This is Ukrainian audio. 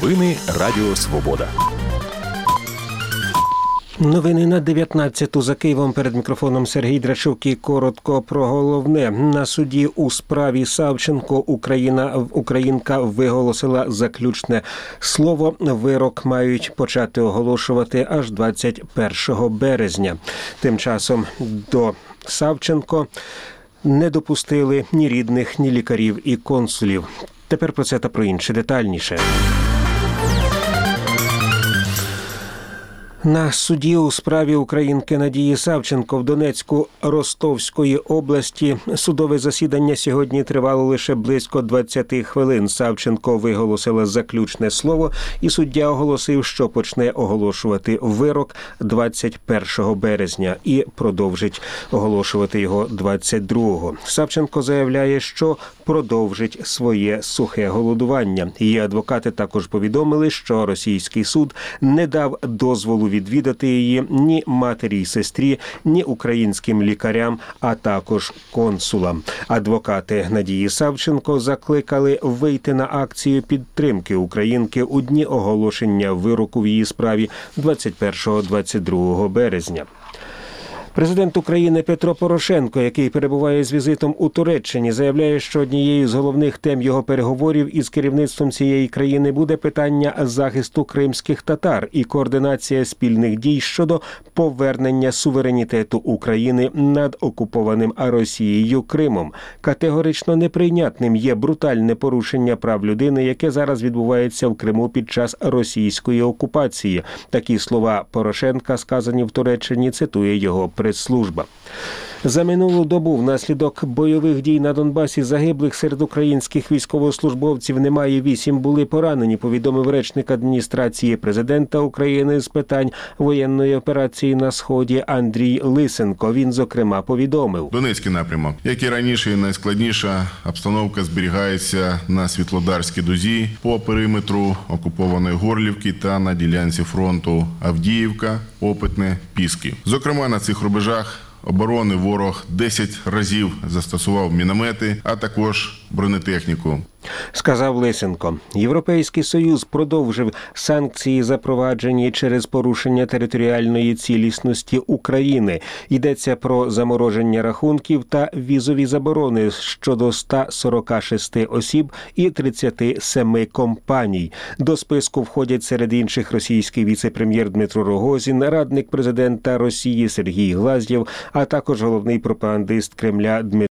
Новини Радіо Свобода. Новини на 19-ту за Києвом. Перед мікрофоном Сергій Драчук і коротко про головне. На суді у справі Савченко українка виголосила заключне слово. Вирок мають почати оголошувати аж 21 березня. Тим часом до Савченко не допустили ні рідних, ні лікарів і консулів. Тепер про це та про інше детальніше. На суді у справі українки Надії Савченко в Донецьку-Ростовської області судове засідання сьогодні тривало лише близько 20 хвилин. Савченко виголосила заключне слово, і суддя оголосив, що почне оголошувати вирок 21 березня і продовжить оголошувати його 22-го. Савченко заявляє, що продовжить своє сухе голодування. Її адвокати також повідомили, що російський суд не дав дозволу відвідати її ні матері й сестрі, ні українським лікарям, а також консулам. Адвокати Надії Савченко закликали вийти на акцію підтримки українки у дні оголошення вироку в її справі 21-22 березня. Президент України Петро Порошенко, який перебуває з візитом у Туреччині, заявляє, що однією з головних тем його переговорів із керівництвом цієї країни буде питання захисту кримських татар і координація спільних дій щодо повернення суверенітету України над окупованим Росією Кримом. Категорично неприйнятним є брутальне порушення прав людини, яке зараз відбувається в Криму під час російської окупації. Такі слова Порошенка, сказані в Туреччині, цитує його прес-служба. За минулу добу внаслідок бойових дій на Донбасі загиблих серед українських військовослужбовців немає, 8 були поранені, повідомив речник адміністрації президента України з питань воєнної операції на Сході Андрій Лисенко. Він, зокрема, повідомив. Донецький напрямок. Як і раніше, найскладніша обстановка зберігається на Світлодарській дузі, по периметру окупованої Горлівки та на ділянці фронту Авдіївка, Опитне, Піски. Зокрема, на цих рубежах оборони ворог 10 разів застосував міномети, а також бронетехніку. Сказав Лисенко. Європейський Союз продовжив санкції, запроваджені через порушення територіальної цілісності України. Йдеться про замороження рахунків та візові заборони щодо 146 осіб і 37 компаній. До списку входять серед інших російський віце-прем'єр Дмитро Рогозін, радник президента Росії Сергій Глаздєв, а також головний пропагандист Кремля Дмитро